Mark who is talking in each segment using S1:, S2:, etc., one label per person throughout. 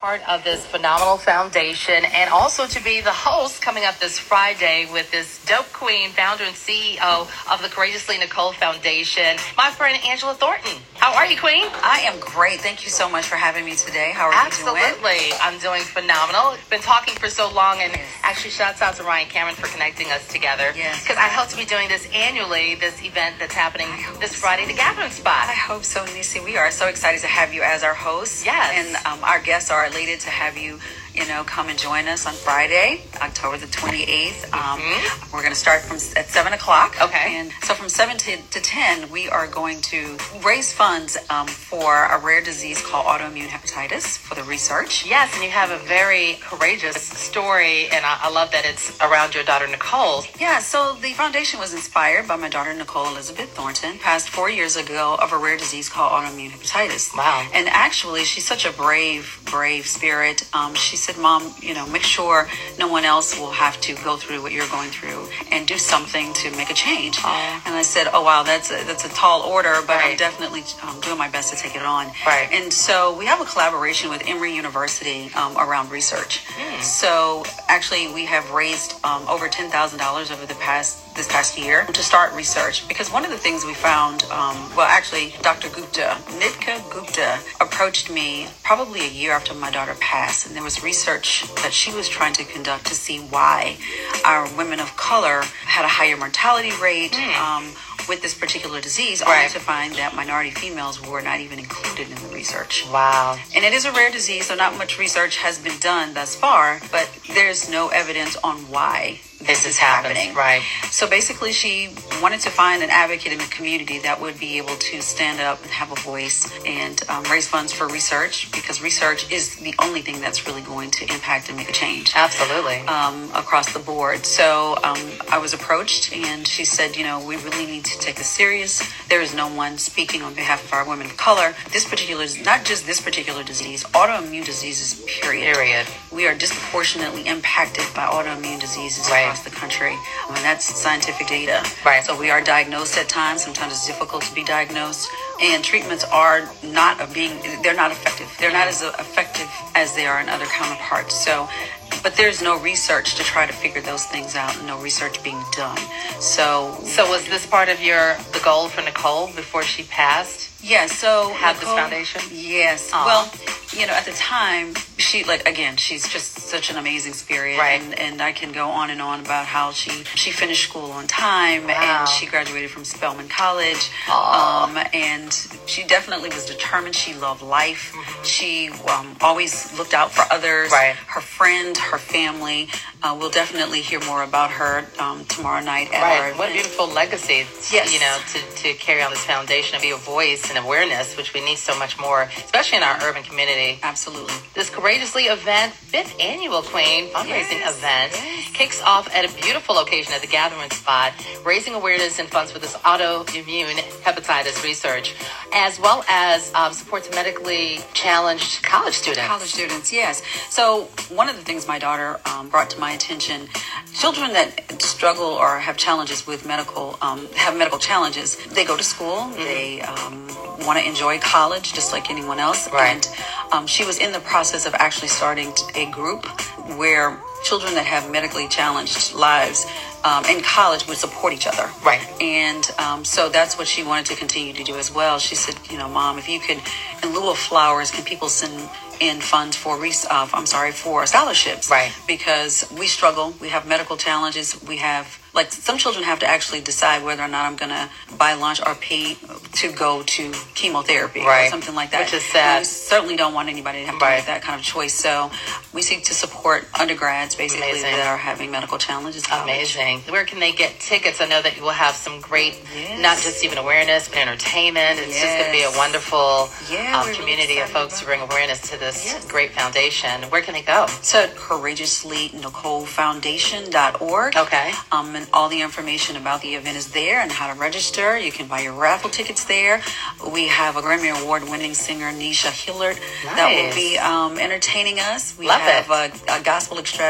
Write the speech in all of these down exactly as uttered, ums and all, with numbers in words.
S1: Part of this phenomenal foundation, and also to be the host coming up this Friday with this dope queen, founder and C E O of the Courageously Nicole Foundation, my friend Angela Thornton. How are you, Queen?
S2: I am great. Thank you so much for having me today. How are
S1: Absolutely.
S2: you doing?
S1: Absolutely. I'm doing phenomenal. Been talking for so long, and yes. actually shouts out to Ryan Cameron for connecting us together.
S2: Yes.
S1: Because I hope to be doing this annually, this event that's happening this Friday, the Gathering Spot.
S2: I hope so, Nisi. We are so excited to have you as our host.
S1: Yes.
S2: And um, our guests are elated to have you, you know, come and join us on Friday, October the twenty-eighth. Um, mm-hmm. We're going to start from at seven o'clock.
S1: Okay.
S2: And so from seven to, to ten, we are going to raise funds um, for a rare disease called autoimmune hepatitis for the research.
S1: Yes, and you have a very courageous story, and I, I love that it's around your daughter, Nicole.
S2: Yeah, so the foundation was inspired by my daughter, Nicole Elizabeth Thornton, passed four years ago of a rare disease called autoimmune hepatitis.
S1: Wow.
S2: And actually, she's such a brave, brave spirit. Um, she said, Mom, you know, make sure no one else will have to go through what you're going through and do something to make a change.
S1: Oh.
S2: And I said, oh, wow, that's a, that's a tall order, but
S1: right.
S2: I'm definitely um, doing my best to take it on.
S1: Right.
S2: And so we have a collaboration with Emory University um, around research.
S1: Mm.
S2: So actually, we have raised um, over ten thousand dollars over the past this past year to start research, because one of the things we found, um, well, actually, Doctor Gupta, Nitka Gupta, approached me probably a year after my daughter passed, and there was research that she was trying to conduct to see why our women of color had a higher mortality rate
S1: mm.
S2: um, with this particular disease,
S1: right.
S2: only to find that minority females were not even included in the research.
S1: Wow.
S2: And it is a rare disease, so not much research has been done thus far, but there's no evidence on why this is happening.
S1: Right.
S2: So basically, she wanted to find an advocate in the community that would be able to stand up and have a voice and um, raise funds for research, because research is the only thing that's really going to impact and make a change.
S1: Absolutely.
S2: Um, across the board. So um, I was approached, and she said, you know, we really need to take this serious. There is no one speaking on behalf of our women of color. This particular, not just this particular disease, autoimmune diseases, period.
S1: Period.
S2: We are disproportionately impacted by autoimmune diseases
S1: right.
S2: across the country. And that's scientific data.
S1: Right.
S2: So we are diagnosed at times. Sometimes it's difficult to be diagnosed. And treatments are not being, they're not effective. They're not as effective as they are in other counterparts. So, but there's no research to try to figure those things out, and no research being done. So,
S1: so was this part of your, the goal for Nicole before she passed?
S2: Yeah, so
S1: have
S2: Nicole,
S1: this foundation?
S2: Yes.
S1: Aww.
S2: Well, you know, at the time, she, like, again, she's just such an amazing spirit.
S1: Right.
S2: And, and I can go on and on about how she, she finished school on time.
S1: Wow.
S2: And she graduated from Spelman College.
S1: Aww.
S2: Um, and she definitely was determined. She loved life. Mm-hmm. She um, always looked out for others.
S1: Right.
S2: Her friend, her family. Uh, we'll definitely hear more about her um, tomorrow night at
S1: right.
S2: our event.
S1: What a beautiful legacy,
S2: yes.
S1: you know, to, to carry on this foundation and be a voice and awareness, which we need so much more, especially in our urban community.
S2: Absolutely.
S1: This Courageously event, fifth annual Queen fundraising
S2: yes.
S1: event,
S2: yes.
S1: kicks off at a beautiful location at the Gathering Spot, raising awareness and funds for this autoimmune hepatitis research, as well as um, support to medically challenged college students.
S2: College students, yes. So one of the things my daughter um, brought to my attention, children that struggle or have challenges with medical, um, have medical challenges, they go to school, mm-hmm. they um, want to enjoy college just like anyone else.
S1: Right.
S2: And um, she was in the process of actually starting a group where children that have medically challenged lives um, in college would support each other.
S1: Right.
S2: And um, so that's what she wanted to continue to do as well. She said, you know, Mom, if you could, in lieu of flowers, can people send in funds for, uh, I'm sorry, for scholarships?
S1: Right.
S2: Because we struggle. We have medical challenges. We have, like, some children have to actually decide whether or not I'm going to buy lunch or pay to go to chemotherapy
S1: right.
S2: or something like that.
S1: Which is sad.
S2: We certainly don't want anybody to have to
S1: right.
S2: make that kind of choice. So we seek to support undergrads, basically,
S1: Amazing.
S2: that are having medical challenges.
S1: Amazing. Where can they get tickets? I know that you will have some great,
S2: yes.
S1: not just even awareness, but entertainment. It's
S2: yes.
S1: just going to be a wonderful
S2: yeah,
S1: um, community
S2: really
S1: of folks to bring awareness to this
S2: yes.
S1: great foundation. Where can they go?
S2: So courageously nicole foundation dot org.
S1: Okay.
S2: Um, and all the information about the event is there and how to register. You can buy your raffle tickets there. We have a Grammy Award winning singer, Nisha Hillard,
S1: nice.
S2: that will be um, entertaining us. We
S1: Love
S2: have
S1: it.
S2: a, a gospel extravaganza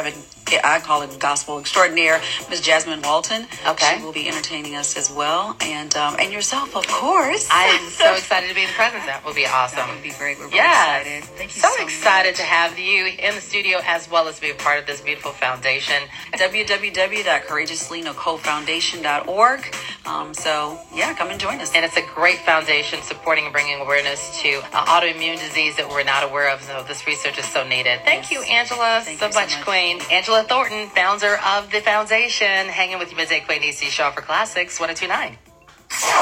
S2: I call it gospel extraordinaire, Miss Jasmine Walton.
S1: Okay.
S2: She will be entertaining us as well. And um, and yourself, of course.
S1: I'm so excited to be the present. That will be awesome.
S2: That would be great. We're very
S1: Yes.
S2: excited. Thank you
S1: so,
S2: so
S1: excited
S2: much.
S1: to have you in the studio as well as be a part of this beautiful foundation.
S2: w w w dot courageously nicole foundation dot org. Um, so, yeah, come and join us.
S1: And it's a great foundation supporting and bringing awareness to uh, autoimmune disease that we're not aware of. So this research is so needed. Thank
S2: Yes.
S1: you, Angela,
S2: Thank
S1: so
S2: you so
S1: much,
S2: much.
S1: Queen. Angela Thornton, founder of the foundation, hanging with you midday, Queen D C Show for Classics one oh two nine.